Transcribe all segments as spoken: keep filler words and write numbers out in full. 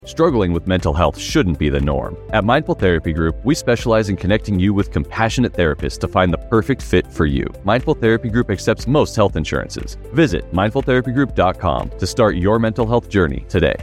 Struggling with mental health shouldn't be the norm. At Mindful Therapy Group, we specialize in connecting you with compassionate therapists to find the perfect fit for you. Mindful Therapy Group accepts most health insurances. Visit mindful therapy group dot com to start your mental health journey today.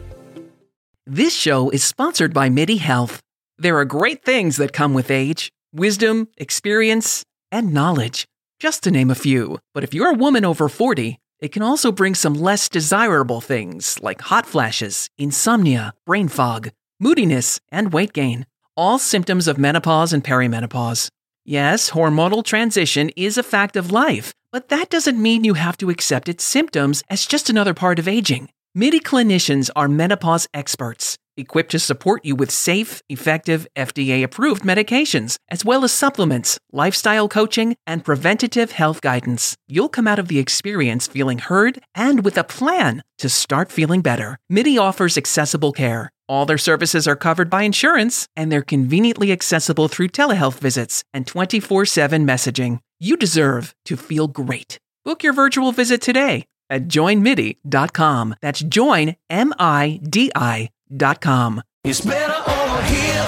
This show is sponsored by MIDI Health. There are great things that come with age: wisdom, experience, and knowledge, just to name a few. But if you're a woman over forty, it can also bring some less desirable things like hot flashes, insomnia, brain fog, moodiness, and weight gain, all symptoms of menopause and perimenopause. Yes, hormonal transition is a fact of life, but that doesn't mean you have to accept its symptoms as just another part of aging. MIDI clinicians are menopause experts, equipped to support you with safe, effective, F D A-approved medications, as well as supplements, lifestyle coaching, and preventative health guidance. You'll come out of the experience feeling heard and with a plan to start feeling better. MIDI offers accessible care. All their services are covered by insurance, and they're conveniently accessible through telehealth visits and twenty-four seven messaging. You deserve to feel great. Book your virtual visit today at join midi dot com. That's join, M I D I dot com. It's better over here.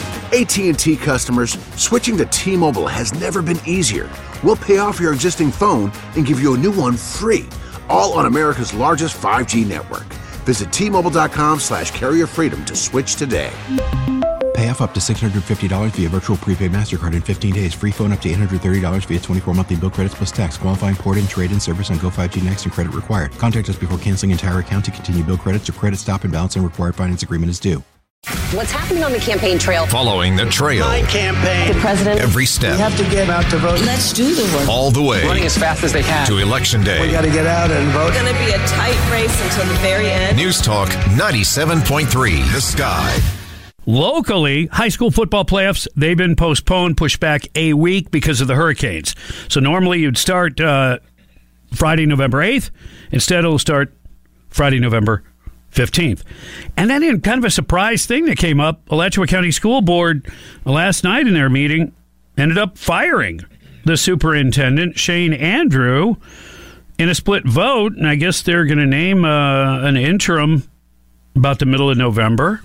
A T and T customers, switching to T-Mobile has never been easier. We'll pay off your existing phone and give you a new one free, all on America's largest five G network. Visit T Mobile dot com slash carrier freedom to switch today. Pay off up to six hundred fifty dollars via virtual prepaid MasterCard in fifteen days. Free phone up to eight hundred thirty dollars via twenty-four monthly bill credits plus tax. Qualifying port-in, trade-in service on Go five G Next and credit required. Contact us before canceling entire account to continue bill credits or credit stop and balance and required finance agreement is due. What's happening on the campaign trail? Following the trail. My campaign. The president. Every step. You have to get out to vote. Let's do the work. All the way. Running as fast as they can. To Election Day. We got to get out and vote. It's going to be a tight race until the very end. News Talk ninety-seven point three. The Sky. Locally, high school football playoffs, they've been postponed, pushed back a week because of the hurricanes. So normally you'd start uh, Friday, November eighth. Instead, it'll start Friday, November fifteenth. And then in kind of a surprise thing that came up, Alachua County School Board last night in their meeting ended up firing the superintendent, Shane Andrew, in a split vote. And I guess they're going to name uh, an interim about the middle of November.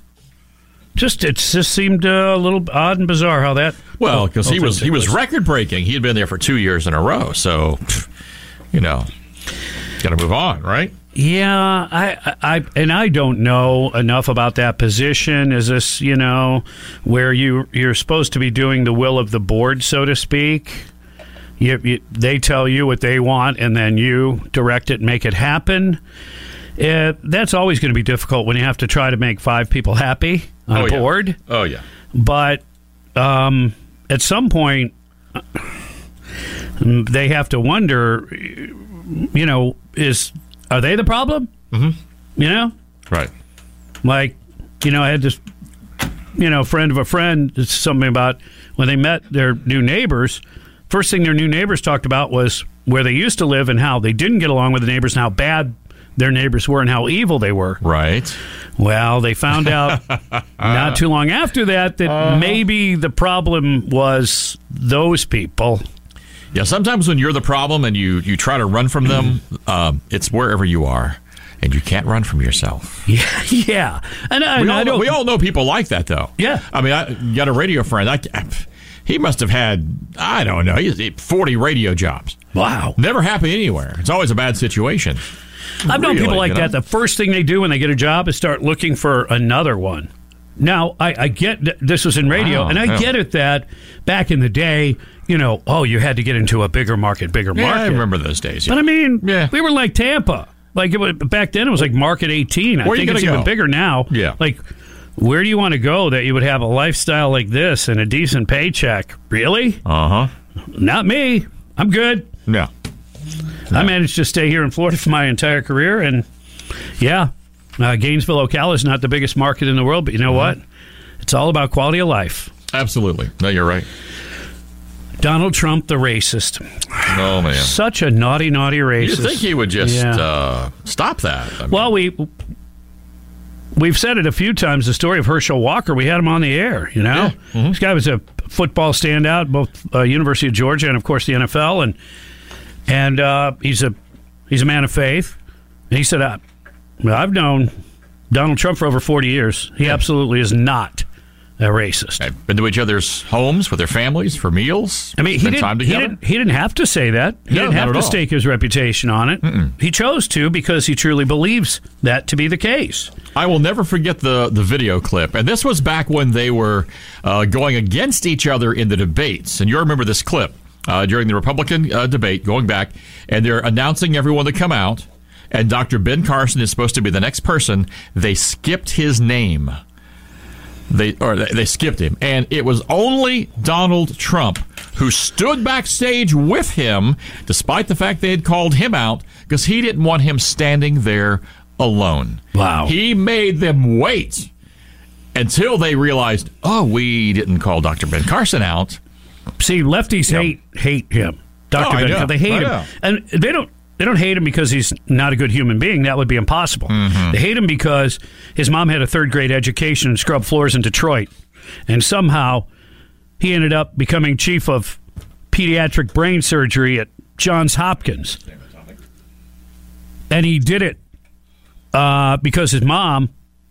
Just it just seemed uh, a little odd and bizarre how that. Well, because he was he was record breaking. He had been there for two years in a row. So, you know, got to move on, right? Yeah, I, I, and I don't know enough about that position. Is this, you know, where you you're supposed to be doing the will of the board, so to speak? You, you, they tell you what they want, and then you direct it and make it happen. Uh, that's always going to be difficult when you have to try to make five people happy on oh, a board. Yeah. Oh, yeah. But um, at some point, they have to wonder, you know, is are they the problem? Mm-hmm. You know? Right. Like, you know, I had this, you know, friend of a friend, it's something about when they met their new neighbors, first thing their new neighbors talked about was where they used to live and how they didn't get along with the neighbors and how bad their neighbors were and how evil they were. Right. Well, they found out not too long after that that uh, maybe the problem was those people. Yeah, sometimes when you're the problem and you, you try to run from them, um, it's wherever you are, and you can't run from yourself. Yeah, yeah. And, I, we, and all, I don't, we all know people like that, though. Yeah. I mean, I got a radio friend. I, he must have had, I don't know, forty radio jobs. Wow. Never happy anywhere. It's always a bad situation. I've known really, people like you know? that. The first thing they do when they get a job is start looking for another one. Now, I, I get this was in radio, wow, and I yeah. get it that back in the day, you know, oh, you had to get into a bigger market, bigger yeah, market. I remember those days. Yeah. But I mean, yeah. we were like Tampa. Like it was, back then, it was like Market eighteen. I Where think it's go? even bigger now. Yeah. Like, where do you want to go that you would have a lifestyle like this and a decent paycheck? Really? Uh huh. Not me. I'm good. Yeah. No. I managed to stay here in Florida for my entire career, and yeah, uh, Gainesville, Ocala is not the biggest market in the world, but you know mm-hmm. what? It's all about quality of life. Absolutely. No, you're right. Donald Trump, the racist. Oh, man. Such a naughty, naughty racist. You'd think he would just yeah. uh, stop that. I mean, well, we, we've said it a few times, the story of Herschel Walker. We had him on the air, you know? Yeah. Mm-hmm. This guy was a football standout, both uh, University of Georgia and, of course, the N F L, and and uh, he's a he's a man of faith. And he said, uh, I've known Donald Trump for over forty years. He yeah. absolutely is not a racist. They've been to each other's homes with their families for meals. I mean, he, did, time he, didn't, he didn't have to say that. He no, didn't have to stake his reputation on it. Mm-mm. He chose to because he truly believes that to be the case. I will never forget the, the video clip. And this was back when they were uh, going against each other in the debates. And you remember this clip uh, during the Republican uh, debate going back. And they're announcing everyone to come out. And Doctor Ben Carson is supposed to be the next person. They skipped his name. They or they skipped him, and it was only Donald Trump who stood backstage with him, despite the fact they had called him out, because he didn't want him standing there alone. Wow! He made them wait until they realized, oh, we didn't call Doctor Ben Carson out. See, lefties yep. hate hate him, Doctor Oh, Ben Carson. They hate I him, know. and they don't. They don't hate him because he's not a good human being. That would be impossible. Mm-hmm. They hate him because his mom had a third-grade education and scrubbed floors in Detroit. And somehow he ended up becoming chief of pediatric brain surgery at Johns Hopkins. And he did it uh, because his mom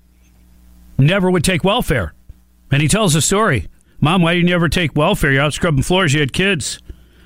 never would take welfare. And he tells the story. Mom, why didn't you ever take welfare? You're out scrubbing floors. You had kids.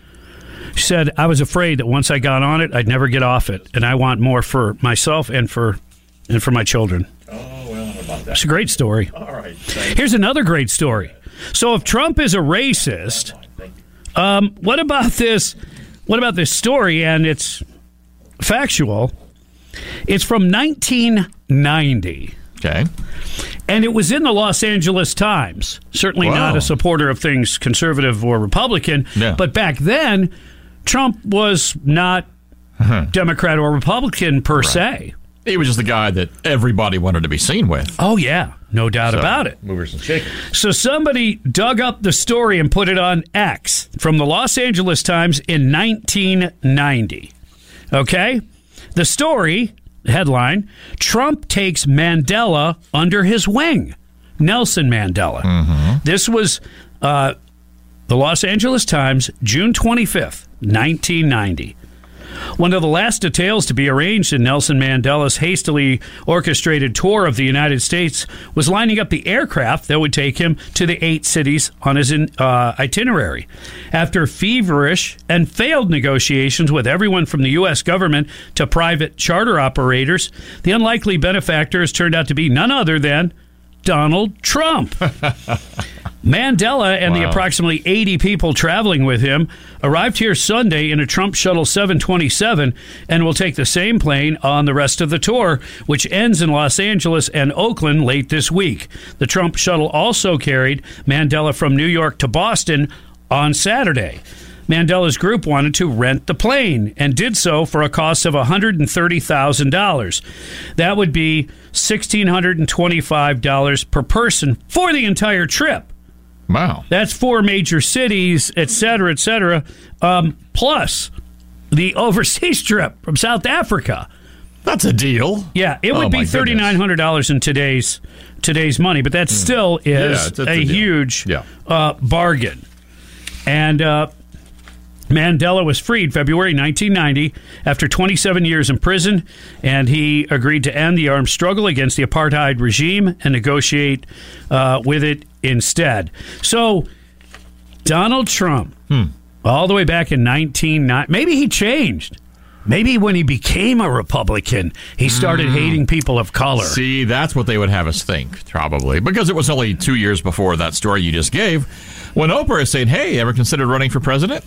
She said, I was afraid that once I got on it, I'd never get off it. And I want more for myself and for and for my children. Oh, well, how about that? It's a great story. All right. Here's another great story. So if Trump is a racist, um, what about this? What about this story? And it's factual. It's from nineteen ninety. Okay. And it was in the Los Angeles Times. Certainly Wow. not a supporter of things conservative or Republican. Yeah. But back then, Trump was not uh-huh. Democrat or Republican per right. se. He was just the guy that everybody wanted to be seen with. Oh, yeah. No doubt so, about it. Movers and shakers. So somebody dug up the story and put it on X from the Los Angeles Times in nineteen ninety. Okay? The story, headline, Trump takes Mandela under his wing. Nelson Mandela. Mm-hmm. This was uh, the Los Angeles Times, June twenty-fifth, nineteen ninety. One of the last details to be arranged in Nelson Mandela's hastily orchestrated tour of the United States was lining up the aircraft that would take him to the eight cities on his in, uh, itinerary. After feverish and failed negotiations with everyone from the U S government to private charter operators, the unlikely benefactor has turned out to be none other than Donald Trump. Mandela and wow. the approximately eighty people traveling with him arrived here Sunday in a Trump Shuttle seven twenty-seven and will take the same plane on the rest of the tour, which ends in Los Angeles and Oakland late this week. The Trump Shuttle also carried Mandela from New York to Boston on Saturday. Mandela's group wanted to rent the plane and did so for a cost of one hundred thirty thousand dollars. That would be one thousand six hundred twenty-five dollars per person for the entire trip. Wow. That's four major cities, et cetera, et cetera, um, plus the overseas trip from South Africa. That's a deal. Yeah, it would oh, be three thousand nine hundred dollars in today's today's money, but that mm. still is yeah, it's, it's a, a huge yeah. uh, bargain. And uh, Mandela was freed February nineteen ninety after twenty-seven years in prison, and he agreed to end the armed struggle against the apartheid regime and negotiate uh, with it instead. So, Donald Trump, hmm. all the way back in nineteen ninety, maybe he changed. Maybe when he became a Republican, he started mm. hating people of color. See, that's what they would have us think, probably. Because it was only two years before that story you just gave, when Oprah is saying, hey, ever considered running for president?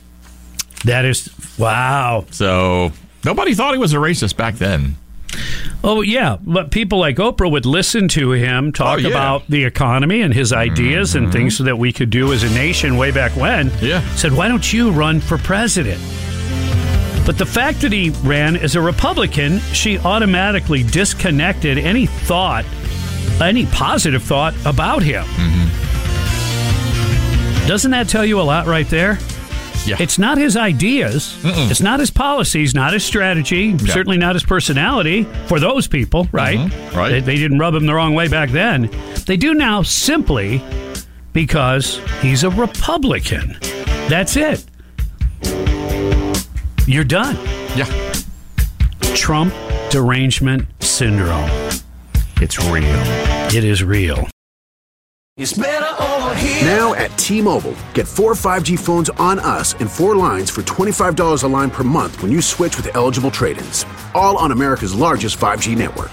That is, wow. So, nobody thought he was a racist back then. Oh, yeah. But people like Oprah would listen to him talk oh, yeah. about the economy and his ideas mm-hmm. and things that we could do as a nation way back when. Yeah. Said, why don't you run for president? But the fact that he ran as a Republican, she automatically disconnected any thought, any positive thought about him. Mm-hmm. Doesn't that tell you a lot right there? Yeah. It's not his ideas. Mm-mm. It's not his policies, not his strategy, yeah. certainly not his personality for those people, right? Mm-hmm. Right. They, they didn't rub him the wrong way back then. They do now simply because he's a Republican. That's it. You're done. Yeah. Trump derangement syndrome. It's real. It is real. It's better over here. Now at T-Mobile, get four five G phones on us and four lines for twenty-five dollars a line per month when you switch with eligible trade-ins. All on America's largest five G network.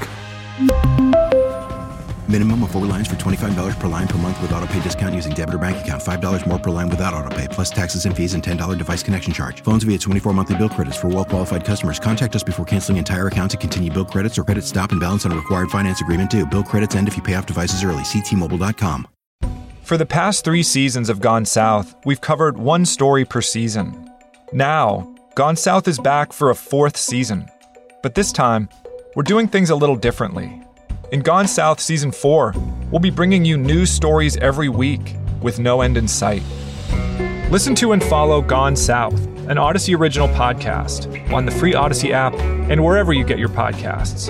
Minimum of four lines for twenty-five dollars per line per month with autopay discount using debit or bank account. five dollars more per line without autopay, plus taxes and fees and ten dollars device connection charge. Phones via twenty-four monthly bill credits for well-qualified customers. Contact us before canceling entire account to continue bill credits or credit stop and balance on a required finance agreement due. Bill credits end if you pay off devices early. See T Mobile dot com. For the past three seasons of Gone South, we've covered one story per season. Now, Gone South is back for a fourth season. But this time, we're doing things a little differently. In Gone South Season four, we'll be bringing you news stories every week with no end in sight. Listen to and follow Gone South, an Odyssey original podcast, on the free Odyssey app and wherever you get your podcasts.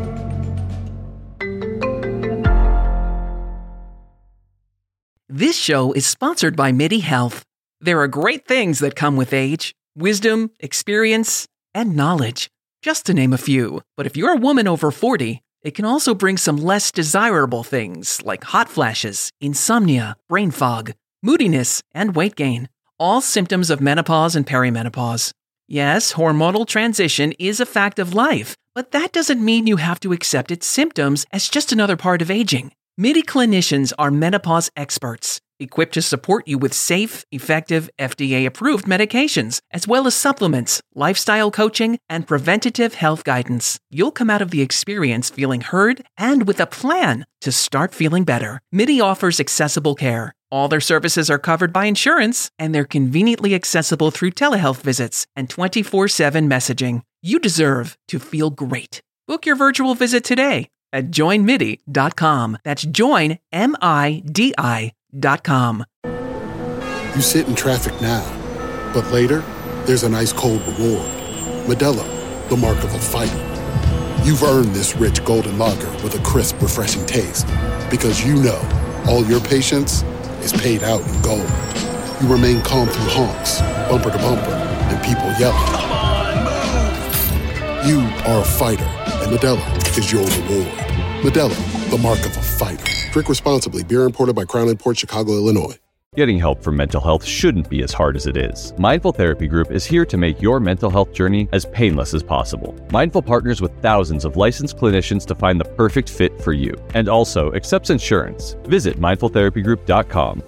This show is sponsored by MIDI Health. There are great things that come with age: wisdom, experience, and knowledge, just to name a few. But if you're a woman over forty, it can also bring some less desirable things like hot flashes, insomnia, brain fog, moodiness, and weight gain, all symptoms of menopause and perimenopause. Yes, hormonal transition is a fact of life, but that doesn't mean you have to accept its symptoms as just another part of aging. MIDI clinicians are menopause experts, equipped to support you with safe, effective, F D A-approved medications, as well as supplements, lifestyle coaching, and preventative health guidance. You'll come out of the experience feeling heard and with a plan to start feeling better. MIDI offers accessible care. All their services are covered by insurance, and they're conveniently accessible through telehealth visits and twenty-four seven messaging. You deserve to feel great. Book your virtual visit today at join midi dot com. That's join, M I D I dot com. You sit in traffic now, but later, there's an ice-cold reward. Modelo, the mark of a fighter. You've earned this rich golden lager with a crisp, refreshing taste. Because you know, all your patience is paid out in gold. You remain calm through honks, bumper to bumper, and people yelling. Come on, move! You are a fighter, and Modelo is your reward. Modelo, the mark of a fighter. Drink responsibly. Beer imported by Crown Imports, Chicago, Illinois. Getting help for mental health shouldn't be as hard as it is. Mindful Therapy Group is here to make your mental health journey as painless as possible. Mindful partners with thousands of licensed clinicians to find the perfect fit for you, and also accepts insurance. Visit mindful therapy group dot com.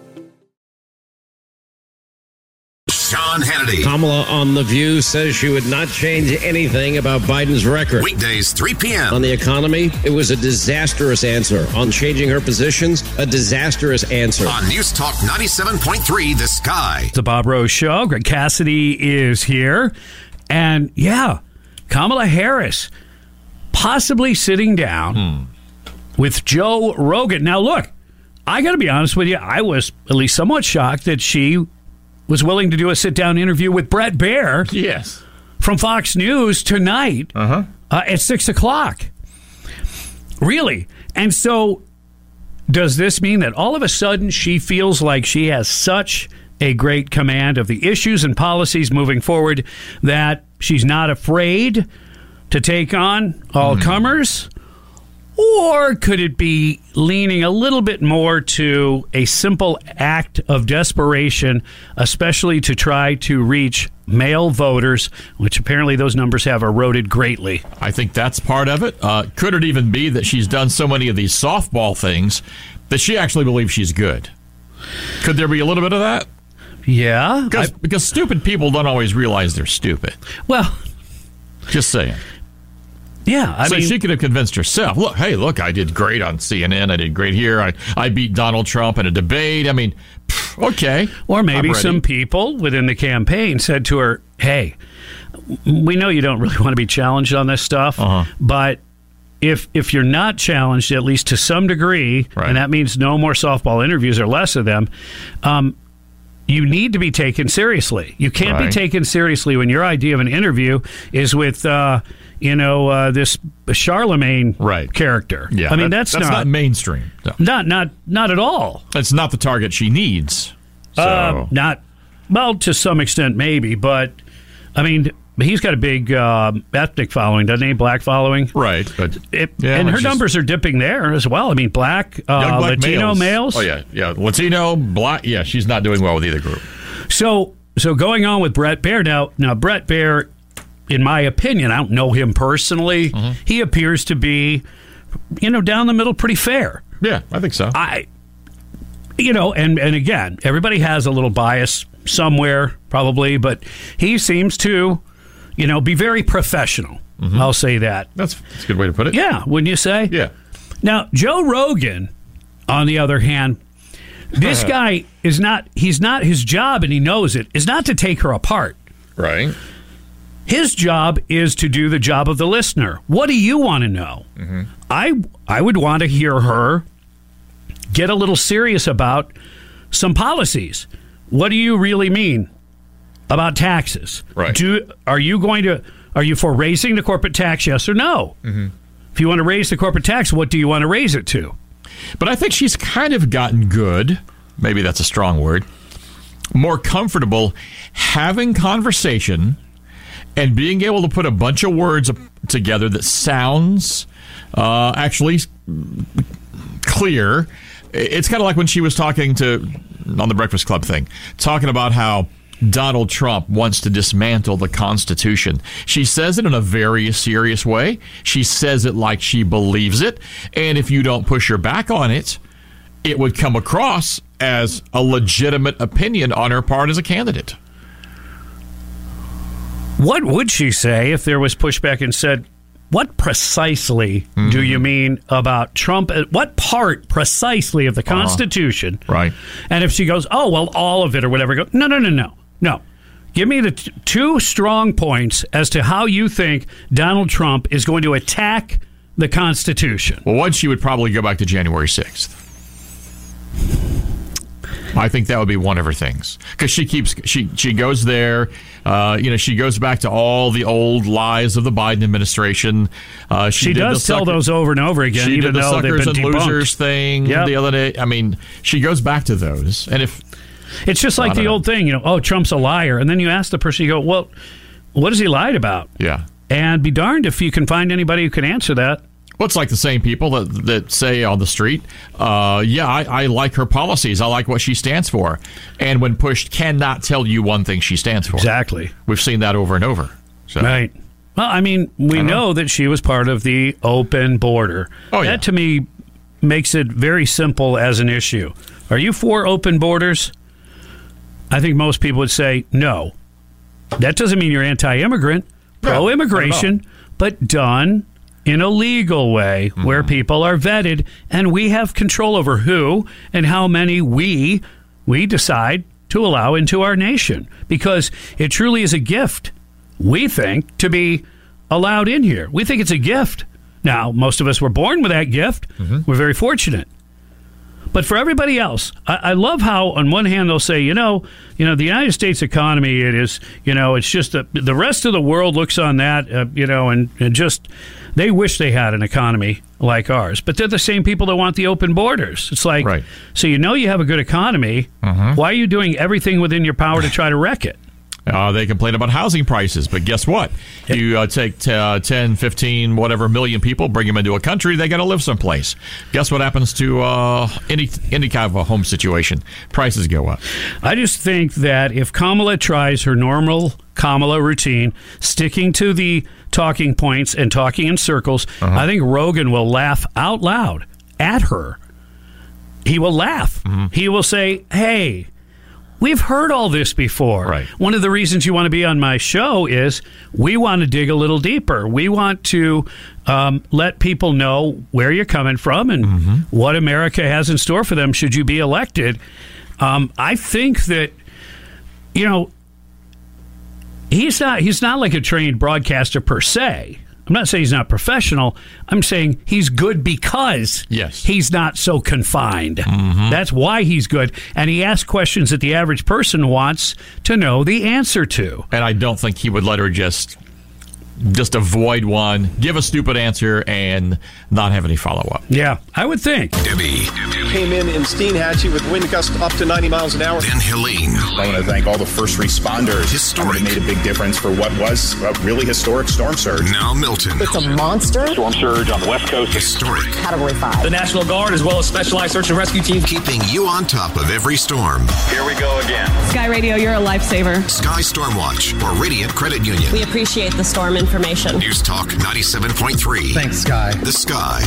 Sean Hannity. Kamala on The View says she would not change anything about Biden's record. Weekdays, three p.m. On the economy, it was a disastrous answer. On changing her positions, a disastrous answer. On News Talk ninety-seven point three, The Sky. It's the Bob Rose Show. Greg Cassidy is here. And yeah, Kamala Harris possibly sitting down hmm. with Joe Rogan. Now, look, I got to be honest with you. I was at least somewhat shocked that she was willing to do a sit-down interview with Bret Baier. Yes. From Fox News tonight uh-huh. uh, at six o'clock. Really? And so does this mean that all of a sudden she feels like she has such a great command of the issues and policies moving forward that she's not afraid to take on all mm. comers? Or could it be leaning a little bit more to a simple act of desperation, especially to try to reach male voters, which apparently those numbers have eroded greatly? I think that's part of it. Uh, could it even be that she's done so many of these softball things that she actually believes she's good? Could there be a little bit of that? Yeah. I, because stupid people don't always realize they're stupid. Well, just saying. Yeah, I so mean, she could have convinced herself, look, hey, look, I did great on C N N. I did great here. I, I beat Donald Trump in a debate. I mean, pff, okay. Or maybe some people within the campaign said to her, hey, we know you don't really want to be challenged on this stuff, uh-huh. but if if you're not challenged, at least to some degree, right. and that means no more softball interviews or less of them, um, you need to be taken seriously. You can't right. be taken seriously when your idea of an interview is with... Uh, You know, uh, this Charlemagne right. character. Yeah, I mean, that, that's, that's not, not mainstream. No. Not, not, not at all. That's not the target she needs. So. Uh, not, well, to some extent, maybe. But, I mean, he's got a big uh, ethnic following, doesn't he? Black following, right? But it, yeah, and her just, numbers are dipping there as well. I mean, black, uh, black Latino males. males. Oh yeah, yeah, Latino, black. Yeah, she's not doing well with either group. So, so going on with Bret Baier now. Now, Bret Baier, in my opinion, I don't know him personally. Mm-hmm. He appears to be, you know, down the middle, pretty fair. Yeah, I think so. I, you know, and and again, everybody has a little bias somewhere, probably, but he seems to, you know, be very professional. Mm-hmm. I'll say that. That's, that's a good way to put it. Yeah, wouldn't you say? Yeah. Now, Joe Rogan, on the other hand, this guy is not, he's not, his job, and he knows it, is not to take her apart. Right. His job is to do the job of the listener. What do you want to know? Mm-hmm. I I would want to hear her get a little serious about some policies. What do you really mean about taxes? Right. Do are you going to are you for raising the corporate tax? Yes or no? Mm-hmm. If you want to raise the corporate tax, what do you want to raise it to? But I think she's kind of gotten good. Maybe that's a strong word. More comfortable having conversation and being able to put a bunch of words together that sounds uh, actually clear. It's kind of like when she was talking to, on the Breakfast Club thing, talking about how Donald Trump wants to dismantle the Constitution. She says it in a very serious way. She says it like she believes it. And if you don't push her back on it, it would come across as a legitimate opinion on her part as a candidate. What would she say if there was pushback and said, what precisely mm-hmm. do you mean about Trump? What part precisely of the Constitution? Uh-huh. Right. And if she goes, oh, well, all of it or whatever, go, no, no, no, no, no. Give me the t- two strong points as to how you think Donald Trump is going to attack the Constitution. Well, one, she would probably go back to January sixth. I think that would be one of her things, because she keeps she she goes there. Uh, you know, she goes back to all the old lies of the Biden administration. Uh, she she does tell sucker, those over and over again, she even did the though they've suckers been and debunked. Losers thing yep. the other day. I mean, she goes back to those, and if it's just like the know. old thing, you know, oh, Trump's a liar, and then you ask the person, you go, well, what has he lied about? Yeah, and be darned if you can find anybody who can answer that. Well, it's like the same people that that say on the street, uh, yeah, I, I like her policies. I like what she stands for. And when pushed, cannot tell you one thing she stands for. Exactly. We've seen that over and over. So. Right. Well, I mean, we I know. know that she was part of the open border. Oh, yeah. That, to me, makes it very simple as an issue. Are you for open borders? I think most people would say no. That doesn't mean you're anti-immigrant, pro-immigration, but done in a legal way mm-hmm. where people are vetted and we have control over who and how many we we decide to allow into our nation, because it truly is a gift, we think, to be allowed in here. We think it's a gift. Now, most of us were born with that gift. Mm-hmm. We're very fortunate. But for everybody else, I, I love how on one hand they'll say, you know, you know, the United States economy, it is, you know, it's just a, the rest of the world looks on that, uh, you know, and, and just they wish they had an economy like ours. But they're the same people that want the open borders. It's like, right. So you know you have a good economy. Mm-hmm. Why are you doing everything within your power to try to wreck it? Uh, they complain about housing prices, but guess what? You uh, take t- uh, ten, fifteen, whatever million people, bring them into a country, they got to live someplace. Guess what happens to uh, any any kind of a home situation? Prices go up. I just think that if Kamala tries her normal Kamala routine, sticking to the talking points and talking in circles, uh-huh. I think Rogan will laugh out loud at her. He will laugh. Mm-hmm. He will say, hey, we've heard all this before. Right. One of the reasons you want to be on my show is we want to dig a little deeper. We want to um, let people know where you're coming from and mm-hmm. what America has in store for them should you be elected. Um, I think that, you know, he's not he's not like a trained broadcaster per se. I'm not saying he's not professional. I'm saying he's good because yes. he's not so confined. Mm-hmm. That's why he's good. And he asks questions that the average person wants to know the answer to. And I don't think he would let her just just avoid one, give a stupid answer, and not have any follow-up. Yeah, I would think. Debbie. Came in in Steenhatchee with wind gusts up to ninety miles an hour. Then Helene. I want to thank all the first responders. Historic. They made a big difference for what was a really historic storm surge. Now Milton. It's a monster. Storm surge on the West Coast. Historic. Category five. The National Guard, as well as specialized search and rescue teams. Keeping you on top of every storm. Here we go again. Sky Radio, you're a lifesaver. Sky Stormwatch for Radiant Credit Union. We appreciate the storm information. News Talk ninety-seven point three. Thanks, Sky. The Sky.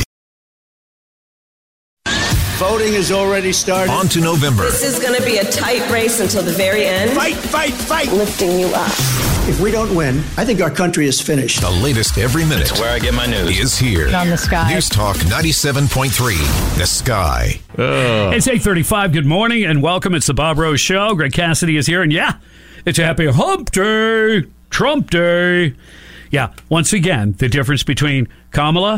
Voting has already started. On to November. This is going to be a tight race until the very end. Fight, fight, fight. Lifting you up. If we don't win, I think our country is finished. The latest every minute. That's where I get my news. Is here. On the Sky. News Talk ninety-seven point three. The Sky. Uh. It's eight thirty-five. Good morning and welcome. It's the Bob Rose Show. Greg Cassidy is here. And yeah, it's a happy hump day. Trump day. Yeah, once again, the difference between Kamala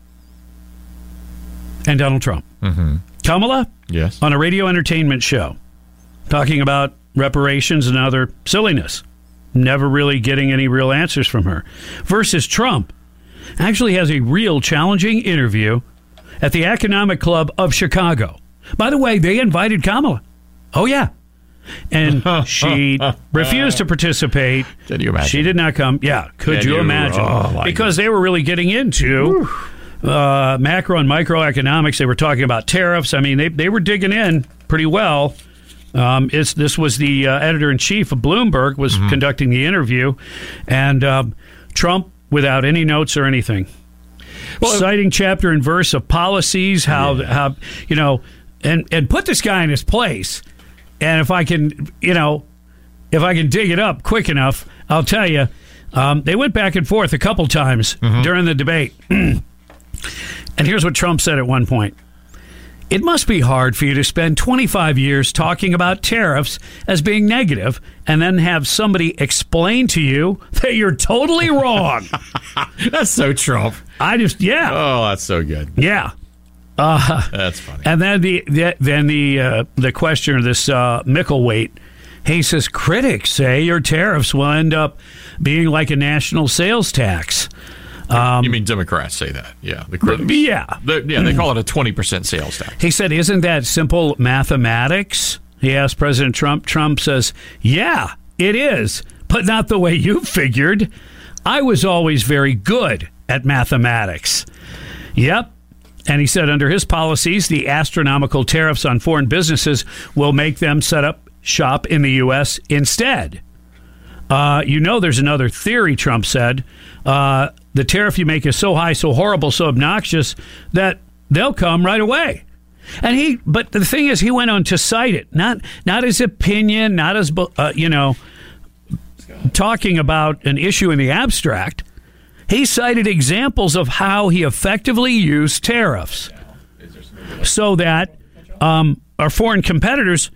and Donald Trump. Mm-hmm. Kamala, yes, on a radio entertainment show, talking about reparations and other silliness, never really getting any real answers from her, versus Trump actually has a real challenging interview at the Economic Club of Chicago. By the way, they invited Kamala. Oh, yeah. And she refused to participate. Can you imagine? She did not come. Yeah, could Can you, you? imagine? Oh, because they were really getting into uh, macro and microeconomics. They were talking about tariffs. I mean, they they were digging in pretty well. Um, it's, this was the uh, editor-in-chief of Bloomberg was mm-hmm. conducting the interview, and um, Trump, without any notes or anything, well, citing chapter and verse of policies, how yeah. how you know, and and put this guy in his place. And if I can, you know, if I can dig it up quick enough, I'll tell you, um, they went back and forth a couple times mm-hmm. during the debate. And here's what Trump said at one point. It must be hard for you to spend twenty-five years talking about tariffs as being negative and then have somebody explain to you that you're totally wrong. That's so Trump. I just, yeah. Oh, that's so good. Yeah. Uh, That's funny. And then the, the then the uh, the questioner, this uh, Micklethwait, he says critics say your tariffs will end up being like a national sales tax. Um, you mean Democrats say that? Yeah, the critics. Yeah, the, yeah, they call it a twenty percent sales tax. He said, "Isn't that simple mathematics?" He asked President Trump. Trump says, "Yeah, it is, but not the way you figured. I was always very good at mathematics." Yep. And he said under his policies, the astronomical tariffs on foreign businesses will make them set up shop in the U S instead. Uh, you know there's another theory, Trump said. Uh, the tariff you make is so high, so horrible, so obnoxious that they'll come right away. And he, but the thing is, he went on to cite it, not not his opinion, not as, uh, you know, talking about an issue in the abstract. He cited examples of how he effectively used tariffs so that um, our foreign competitors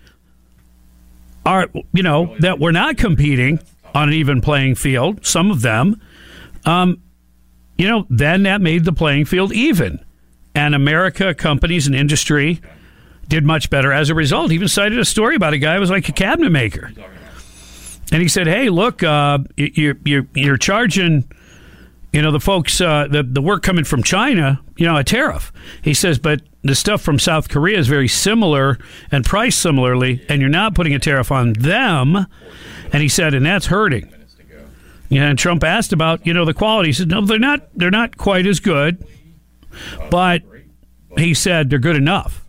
are, you know, that we're not competing on an even playing field, some of them, um, you know, then that made the playing field even. And America, companies and industry did much better as a result. He even cited a story about a guy who was like a cabinet maker. And he said, hey, look, uh, you're, you're, you're charging... You know, the folks, uh, the, the work coming from China, you know, a tariff. He says, but the stuff from South Korea is very similar and priced similarly, and you're not putting a tariff on them. And he said, and that's hurting. Yeah, and Trump asked about, you know, the quality. He said, no, they're not, they're not quite as good, but he said they're good enough.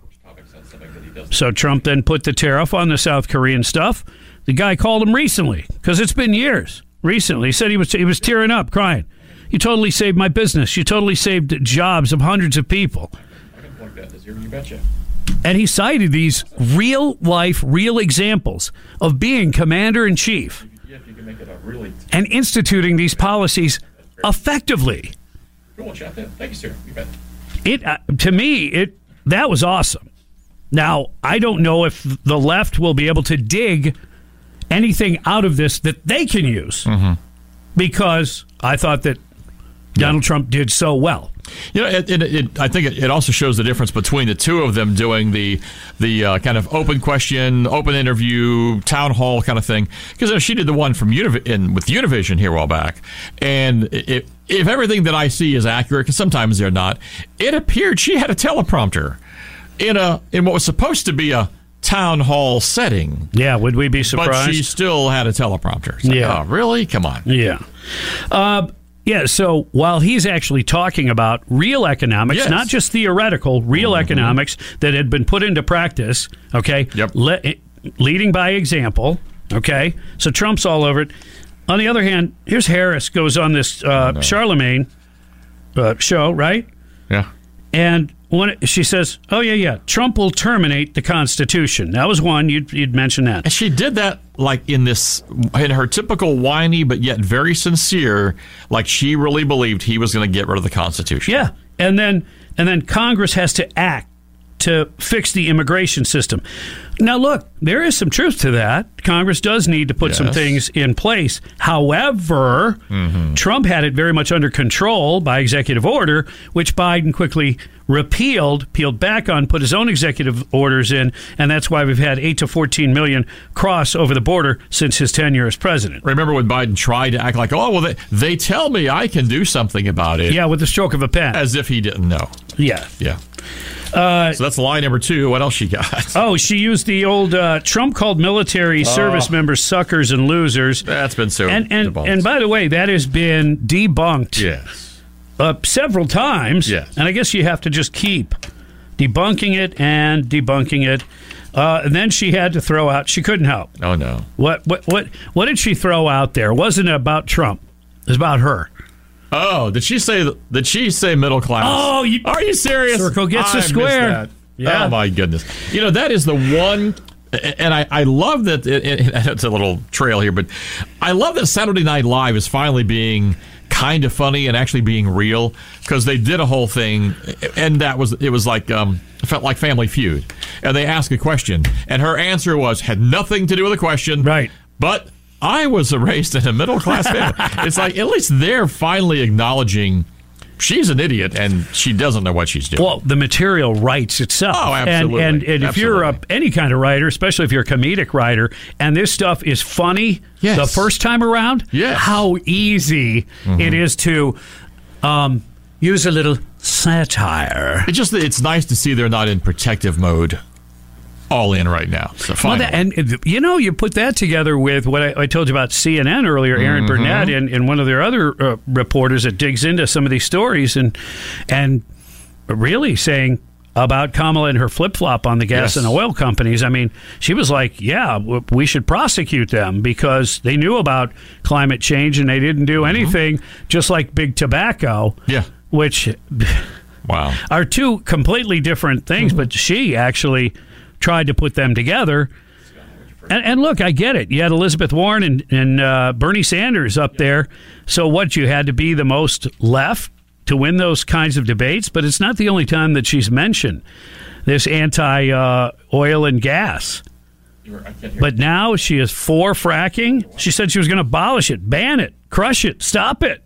So Trump then put the tariff on the South Korean stuff. The guy called him recently, because it's been years. Recently, he said he was he was tearing up, crying. You totally saved my business. You totally saved jobs of hundreds of people. I can plug that this year, you betcha. And he cited these real-life, real examples of being commander-in-chief and instituting these policies effectively. Cool, chat then. Thank you, sir. You bet. It, uh, to me, it that was awesome. Now, I don't know if the left will be able to dig anything out of this that they can use, mm-hmm. because I thought that Donald yeah. Trump did so well. You know, it, it, it, I think it, it also shows the difference between the two of them doing the the uh, kind of open question, open interview, town hall kind of thing. Because she did the one from Univ- in, with Univision here a while back, and it, if everything that I see is accurate, because sometimes they're not, it appeared she had a teleprompter in a in what was supposed to be a town hall setting. Yeah, would we be surprised? But she still had a teleprompter. It's like, yeah. Oh, really? Come on. Yeah. Uh, yeah, so while he's actually talking about real economics, yes. not just theoretical, real mm-hmm. economics that had been put into practice, okay, yep. le- leading by example, okay, so Trump's all over it. On the other hand, here's Harris goes on this uh, no. Charlemagne uh, show, right? Yeah. And when it, she says, oh, yeah, yeah, Trump will terminate the Constitution. That was one. You'd, you'd mention that. And she did that like in this, in her typical whiny but yet very sincere, like she really believed he was going to get rid of the Constitution. Yeah. And then, and then Congress has to act to fix the immigration system. Now, look, there is some truth to that. Congress does need to put yes. some things in place. However, mm-hmm. Trump had it very much under control by executive order, which Biden quickly repealed, peeled back on, put his own executive orders in, and that's why we've had eight to fourteen million cross over the border since his tenure as president. Remember when Biden tried to act like, oh, well, they, they tell me I can do something about it. Yeah, with the stroke of a pen. As if he didn't know. Yeah. Yeah. Uh, so that's line number two. What else she got? Oh, she used the old uh, Trump called military service oh. members suckers and losers. That's been so and and, debunked. and by the way, that has been debunked. Yes. Uh, several times. Yes. And I guess you have to just keep debunking it and debunking it. Uh, and then she had to throw out. She couldn't help. Oh no. What what what what did she throw out there? It wasn't about Trump. It was about her. Oh, did she say? Did she say middle class? Oh, you, are you serious? Circle gets I the square. That. Yeah. Oh my goodness! You know that is the one, and I, I love that. It, it, it's a little trail here, but I love that Saturday Night Live is finally being kind of funny and actually being real, because they did a whole thing, and that was it was like um, it felt like Family Feud, and they asked a question, and her answer was had nothing to do with the question, right? But I was raised in a middle-class family. It's like, at least they're finally acknowledging she's an idiot and she doesn't know what she's doing. Well, the material writes itself. Oh, absolutely. And, and, and if absolutely. you're a, any kind of writer, especially if you're a comedic writer, and this stuff is funny yes. the first time around, yes. how easy mm-hmm. it is to um, use a little satire. It's just that it's nice to see they're not in protective mode. All in right now. So well, that, and you know, you put that together with what I, I told you about C N N earlier, Aaron mm-hmm. Burnett and, and one of their other uh, reporters that digs into some of these stories and and really saying about Kamala and her flip-flop on the gas yes. and oil companies. I mean, she was like, yeah, we should prosecute them because they knew about climate change and they didn't do anything, mm-hmm. just like big tobacco. Yeah. Which wow. are two completely different things, mm-hmm. but she actually tried to put them together. And, and look, I get it. You had Elizabeth Warren and, and uh, Bernie Sanders up there. So what, you had to be the most left to win those kinds of debates? But it's not the only time that she's mentioned this anti-oil uh, and gas. But now she is for fracking. She said she was going to abolish it, ban it, crush it, stop it.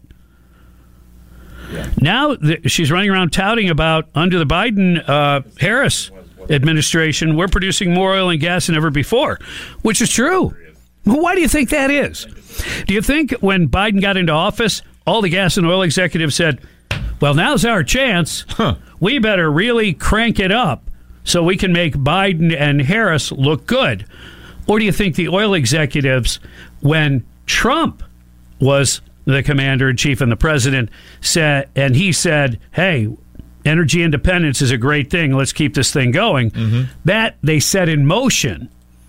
Yeah. Now th- she's running around touting about under the Biden uh, Harris administration, we're producing more oil and gas than ever before, which is true. Why do you think that is? Do you think when Biden got into office, all the gas and oil executives said, well, now's our chance. Huh. We better really crank it up so we can make Biden and Harris look good? Or do you think the oil executives, when Trump was the commander-in-chief and the president, said, and he said, hey, energy independence is a great thing. Let's keep this thing going. Mm-hmm. That they set in motion.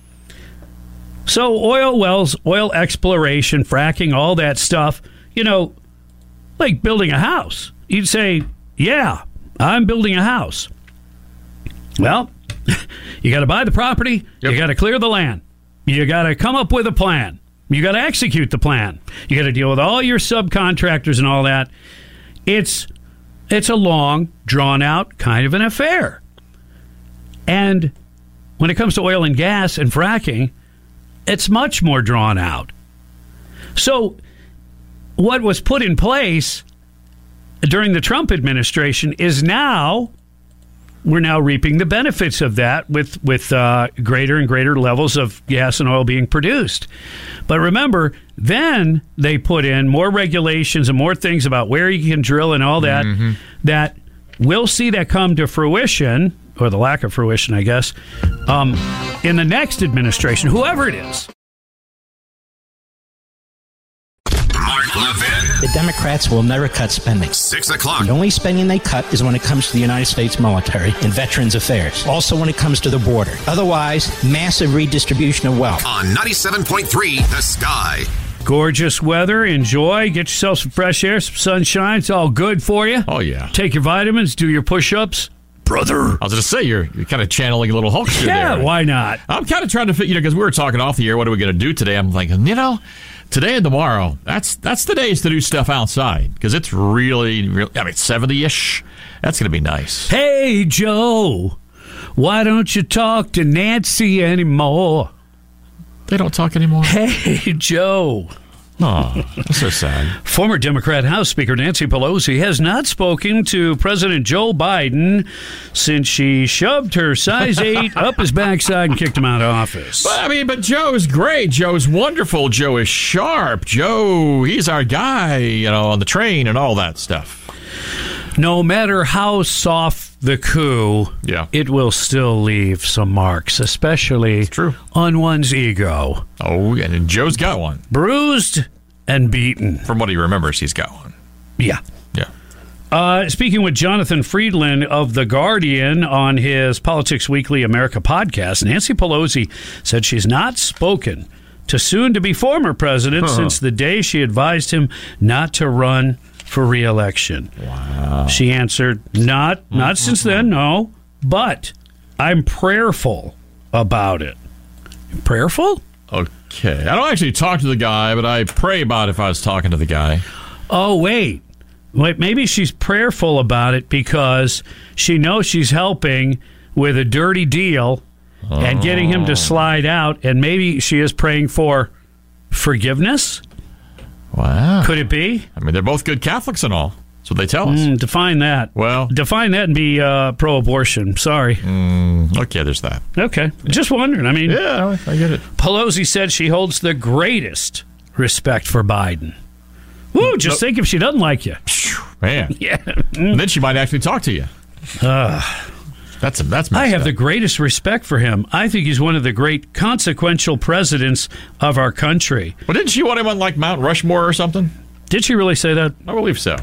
So oil wells, oil exploration, fracking, all that stuff, you know, like building a house. You'd say, yeah, I'm building a house. Well, you got to buy the property. Yep. You got to clear the land. You got to come up with a plan. You got to execute the plan. You got to deal with all your subcontractors and all that. It's It's a long, drawn-out kind of an affair. And when it comes to oil and gas and fracking, it's much more drawn out. So what was put in place during the Trump administration is now, we're now reaping the benefits of that with, with uh, greater and greater levels of gas and oil being produced. But remember, then they put in more regulations and more things about where you can drill and all that, mm-hmm. that we'll see that come to fruition, or the lack of fruition, I guess, um, in the next administration, whoever it is. Mark Levin. The Democrats will never cut spending. Six o'clock. The only spending they cut is when it comes to the United States military and Veterans Affairs. Also when it comes to the border. Otherwise, massive redistribution of wealth. On ninety-seven point three, The Sky. Gorgeous weather. Enjoy. Get yourself some fresh air, some sunshine. It's all good for you. Oh, yeah. Take your vitamins. Do your push-ups. Brother. I was going to say, you're, you're kind of channeling a little Hulkster yeah, there. Yeah, why not? I'm kind of trying to fit, you know, because we were talking off the air, what are we going to do today? I'm thinking, you know, today and tomorrow, that's that's the days to do stuff outside, because it's really, really, I mean, seventy-ish. That's going to be nice. Hey, Joe, why don't you talk to Nancy anymore? They don't talk anymore? Hey, Joe. Oh, that's so sad. Former Democrat House Speaker Nancy Pelosi has not spoken to President Joe Biden since she shoved her size eight up his backside and kicked him out of office. But, I mean, but Joe is great. Joe is wonderful. Joe is sharp. Joe, he's our guy, you know, on the train and all that stuff. No matter how soft the coup, yeah. it will still leave some marks, especially true. on one's ego. Oh, and Joe's got one. Bruised and beaten. From what he remembers, he's got one. Yeah. Yeah. Uh, speaking with Jonathan Friedland of The Guardian on his Politics Weekly America podcast, Nancy Pelosi said she's not spoken to soon-to-be former president uh-huh. since the day she advised him not to run for re-election. Wow. She answered, not not mm-hmm. since then, no, but I'm prayerful about it. Prayerful? Okay. I don't actually talk to the guy, but I pray about it if I was talking to the guy. Oh, wait. Wait, maybe she's prayerful about it because she knows she's helping with a dirty deal oh. and getting him to slide out, and maybe she is praying for forgiveness? Wow. Could it be? I mean, they're both good Catholics and all. That's what they tell us. Mm, define that. Well. Define that and be uh, pro-abortion. Sorry. Mm, okay, there's that. Okay. Just wondering. I mean. Yeah, I get it. Pelosi said she holds the greatest respect for Biden. Woo, just no. think if she doesn't like you. Man. Yeah. And then she might actually talk to you. Uh, that's that's. I have up. the greatest respect for him. I think he's one of the great consequential presidents of our country. Well, didn't she want him on like Mount Rushmore or something? Did she really say that? I believe so.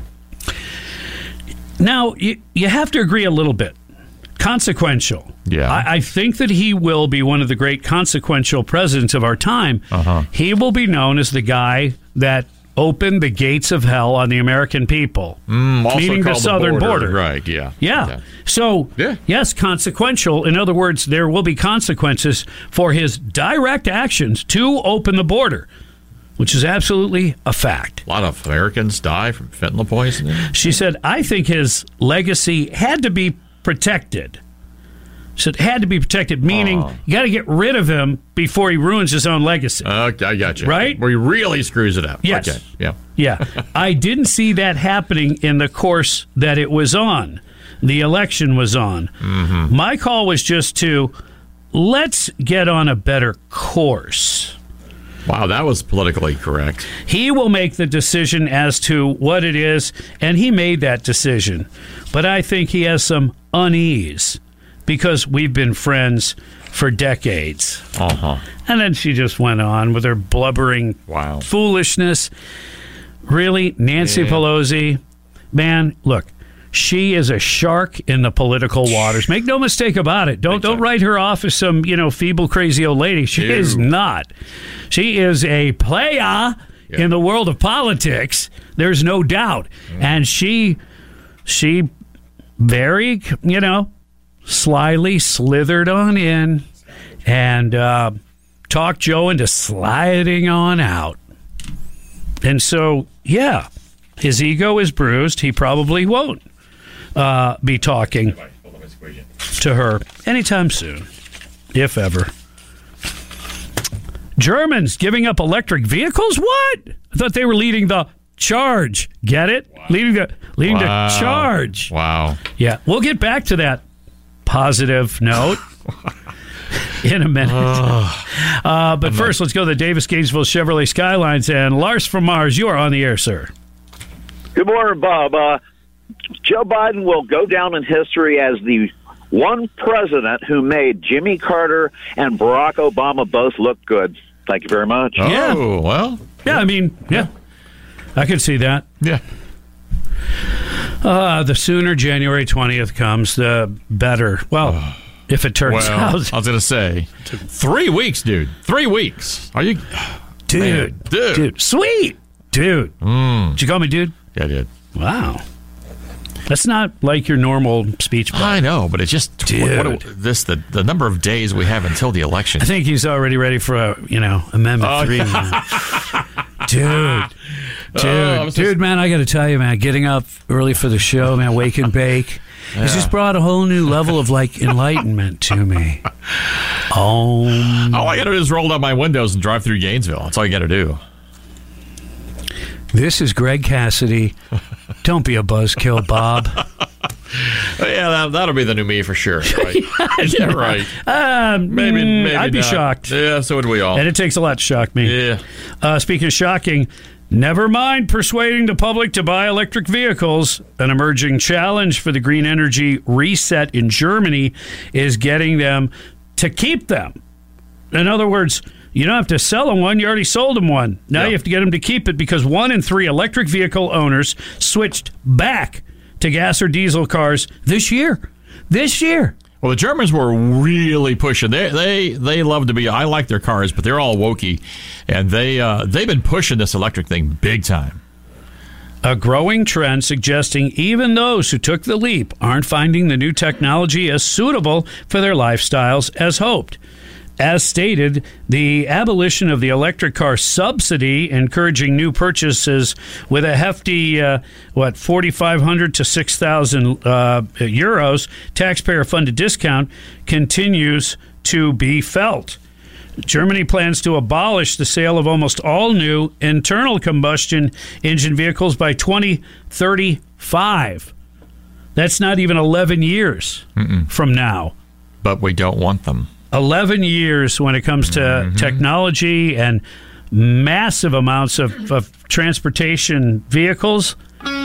Now, you, you have to agree a little bit. Consequential. Yeah. I, I think that he will be one of the great consequential presidents of our time. Uh-huh. He will be known as the guy that opened the gates of hell on the American people, mm, also meaning the southern the border. border. Right, yeah. Yeah. Okay. So, yeah. yes, consequential. In other words, there will be consequences for his direct actions to open the border, which is absolutely a fact. A lot of Americans die from fentanyl poisoning. She said, I think his legacy had to be protected. So it had to be protected, meaning oh. you got to get rid of him before he ruins his own legacy. Okay, I got you. Right? Where he really screws it up. Yes. Okay. Yeah. Yeah. I didn't see that happening in the course that it was on. The election was on. Mm-hmm. My call was just to, let's get on a better course. Wow, that was politically correct. He will make the decision as to what it is, and he made that decision. But I think he has some unease because we've been friends for decades. Uh-huh. And then she just went on with her blubbering wow. foolishness. Really, Nancy yeah. Pelosi, man, look, she is a shark in the political waters. Make no mistake about it. Don't don't write her off as some, you know, feeble, crazy old lady. She Ew. is not. She is a player yeah. in the world of politics. There's no doubt. Mm. And she, she very, you know, slyly slithered on in and uh, talked Joe into sliding on out. And so, yeah, his ego is bruised. He probably won't uh, be talking to her anytime soon, if ever. Germans giving up electric vehicles? What? I thought they were leading the charge. Get it? Wow. Leading to leading wow. to charge. Wow. Yeah, we'll get back to that positive note in a minute. Uh, but I'm first, not... let's go to the Davis Gainesville Chevrolet Skylines. And Lars from Mars, you are on the air, sir. Good morning, Bob. Uh, Joe Biden will go down in history as the one president who made Jimmy Carter and Barack Obama both look good. Thank you very much. Oh, yeah. well. Yeah, I mean, yeah. I could see that. Yeah. Uh, the sooner January twentieth comes, the better. Well, uh, if it turns well, out. I was going to say, three weeks, dude. Three weeks. Are you. Dude. Man, dude. Dude. Sweet. Dude. Mm. Did you call me dude? Yeah, I did. Wow. That's not like your normal speech. I know, but it's just Dude. What, what, this the the number of days we have until the election. I think he's already ready for a you know amendment oh, three. Yeah. Dude, dude, oh, dude, just... man, I got to tell you, man, getting up early for the show, man, wake and bake, yeah. has just brought a whole new level of like enlightenment to me. Oh, all I got to do is roll down my windows and drive through Gainesville. That's all you got to do. This is Greg Cassidy. Don't be a buzzkill, Bob. Yeah, that, that'll be the new me for sure. Right? Yeah, right. Um, maybe, maybe I'd be not. shocked. Yeah, so would we all. And it takes a lot to shock me. Yeah. Uh, speaking of shocking, never mind persuading the public to buy electric vehicles. An emerging challenge for the green energy reset in Germany is getting them to keep them. In other words, you don't have to sell them one. You already sold them one. Now yep. you have to get them to keep it because one in three electric vehicle owners switched back to gas or diesel cars this year. This year. Well, the Germans were really pushing. They they they love to be. I like their cars, but they're all wokey, and they uh, they've been pushing this electric thing big time. A growing trend suggesting even those who took the leap aren't finding the new technology as suitable for their lifestyles as hoped. As stated, the abolition of the electric car subsidy, encouraging new purchases with a hefty, uh, what, forty-five hundred to six thousand uh, euros taxpayer-funded discount, continues to be felt. Germany plans to abolish the sale of almost all new internal combustion engine vehicles by twenty thirty-five. That's not even eleven years Mm-mm. from now. But we don't want them. eleven years when it comes to mm-hmm. technology and massive amounts of, of transportation vehicles.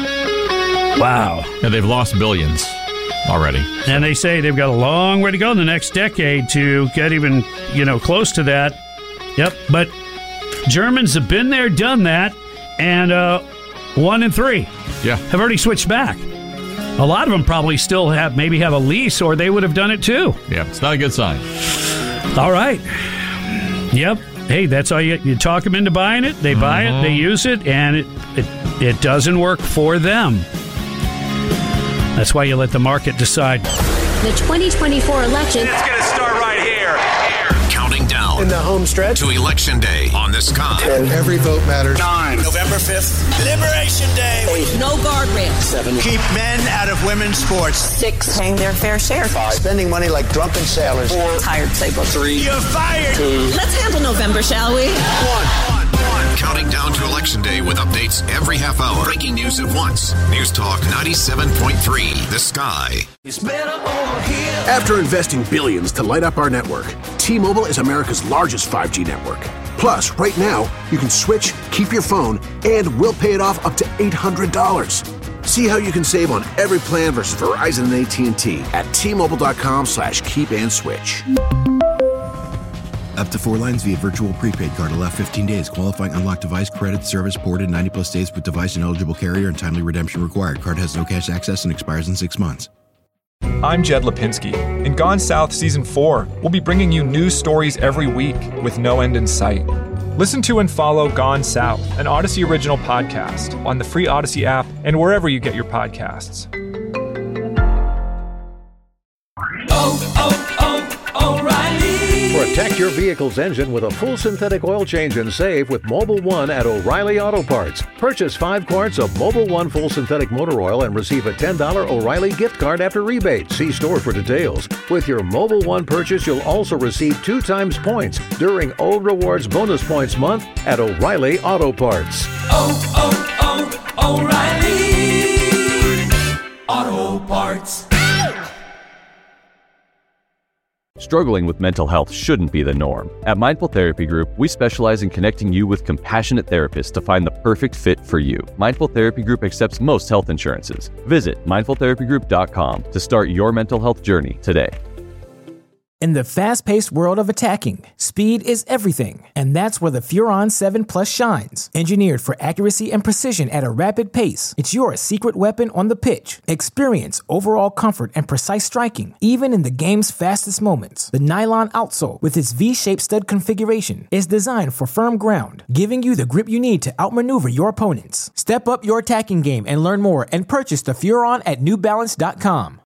Wow. And they've lost billions already. So. And they say they've got a long way to go in the next decade to get even, you know, close to that. Yep. But Germans have been there, done that, and uh, one in three yeah. have already switched back. A lot of them probably still have, maybe have a lease, or they would have done it too. Yeah, it's not a good sign. All right. Yep. Hey, that's all you, you talk them into buying it. They buy mm-hmm. it, they use it, and it, it it doesn't work for them. That's why you let the market decide. The twenty twenty-four election. It's going to start right here. Counting down in the home stretch to Election Day on the Sky. Ten. Every vote matters. Nine. November fifth. Liberation Day. Eight. No guardrails. Seven. Keep men out of women's sports. Six. Paying their fair share. Five. Spending money like drunken sailors. Four. Tired sailors. Three. You're fired. Two. Let's handle November, shall we? One. Counting down to Election Day with updates every half hour. Breaking news at once. News Talk ninety-seven point three, The Sky. It's better over here. After investing billions to light up our network, T-Mobile is America's largest five G network. Plus, right now, you can switch, keep your phone, and we'll pay it off up to eight hundred dollars. See how you can save on every plan versus Verizon and A T and T at T-Mobile.com slash keep and switch. Up to four lines via virtual prepaid card. Allow fifteen days. Qualifying unlocked device credit service ported ninety plus days with device and eligible carrier and timely redemption required. Card has no cash access and expires in six months. I'm Jed Lipinski. In Gone South Season four, we'll be bringing you news stories every week with no end in sight. Listen to and follow Gone South, an Odyssey original podcast, on the free Odyssey app and wherever you get your podcasts. Oh, oh, oh, O'Reilly. Protect your vehicle's engine with a full synthetic oil change and save with Mobil one at O'Reilly Auto Parts. Purchase five quarts of Mobil one full synthetic motor oil and receive a ten dollars O'Reilly gift card after rebate. See store for details. With your Mobil one purchase, you'll also receive two times points during O Rewards Bonus Points Month at O'Reilly Auto Parts. Oh, oh, oh, O'Reilly Auto Parts. Struggling with mental health shouldn't be the norm. At Mindful Therapy Group, we specialize in connecting you with compassionate therapists to find the perfect fit for you. Mindful Therapy Group accepts most health insurances. Visit mindful therapy group dot com to start your mental health journey today. In the fast-paced world of attacking, speed is everything, and that's where the Furon seven Plus shines. Engineered for accuracy and precision at a rapid pace, it's your secret weapon on the pitch. Experience overall comfort and precise striking, even in the game's fastest moments. The nylon outsole, with its V-shaped stud configuration, is designed for firm ground, giving you the grip you need to outmaneuver your opponents. Step up your attacking game and learn more and purchase the Furon at new balance dot com.